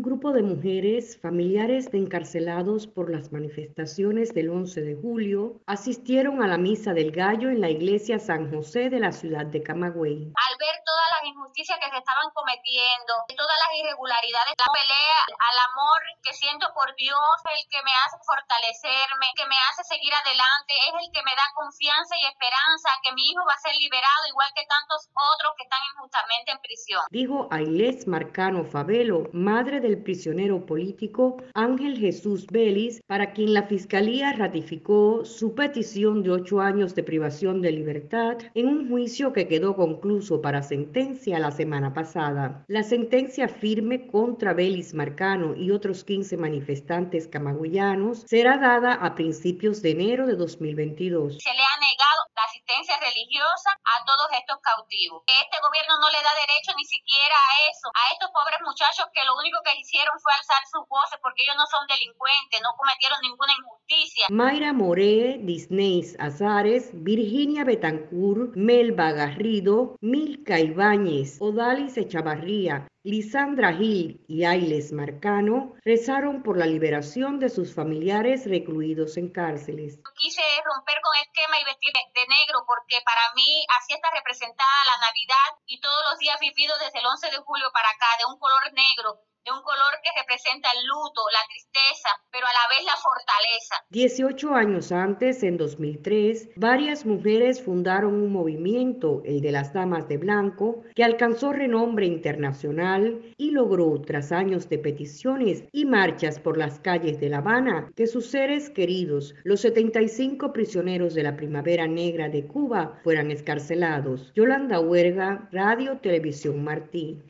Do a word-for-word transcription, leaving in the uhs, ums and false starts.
Un grupo de mujeres, familiares de encarcelados por las manifestaciones del once de julio, asistieron a la Misa del Gallo en la iglesia San José de la ciudad de Camagüey. Al ver todas las injusticias que se estaban cometiendo, todas las irregularidades, la pelea al amor que siento por Dios, el que me hace fortalecerme, que me hace seguir adelante, es el que me da confianza y esperanza que mi hijo va a ser liberado, igual que tantos otros que están injustamente en prisión. Dijo Ailés Marcano Favelo, madre del prisionero político Ángel Jesús Vélez, para quien la Fiscalía ratificó su petición de ocho años de privación de libertad en un juicio que quedó concluso para sentencia la semana pasada. La sentencia firme contra Vélez Marcano y otros quince manifestantes camagüeyanos será dada a principios de enero de dos mil veintidós. Se le ha negado la asistencia religiosa a todos estos cautivos. Este gobierno no le da derecho ni siquiera a eso, a estos pobres muchachos que lo único que hicieron fue alzar sus voces porque ellos no son delincuentes, no cometieron ninguna injusticia. Mayra Moré, Disneys Azares, Virginia Betancourt, Melba Garrido, Milka Ibáñez, Odalis Echavarría, Lisandra Gil y Ailes Marcano rezaron por la liberación de sus familiares recluidos en cárceles. Quise romper con el esquema y vestir de negro porque para mí así está representada la Navidad y todos los días vividos desde el once de julio para acá, de un color negro, de un color que representa el luto, la tristeza, pero a la vez la fortaleza. dieciocho años antes, en dos mil tres, varias mujeres fundaron un movimiento, el de las Damas de Blanco, que alcanzó renombre internacional y logró, tras años de peticiones y marchas por las calles de La Habana, que sus seres queridos, los setenta y cinco prisioneros de la Primavera Negra de Cuba, fueran excarcelados. Yolanda Huerga, Radio Televisión Martí.